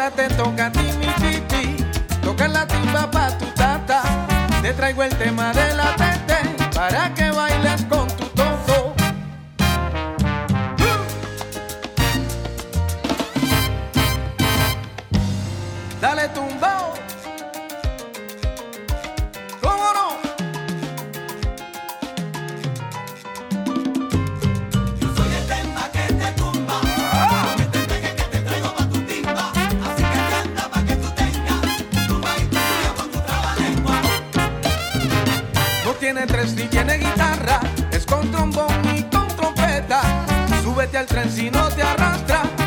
Ahora te toca a ti, mi titi, toca la timba pa' tu tata. Te traigo el tema de la tete para que bailes con tu toto. Dale tumbao, ¿cómo no? Yo soy el tema que te tumba, con este pegue que te traigo pa' tu timba. Así que canta pa' que tú tengas tu baile con tu trabalengua. No tiene tres ni tiene guitarra, es con trombón y con trompeta. Súbete al tren si no te arrastra.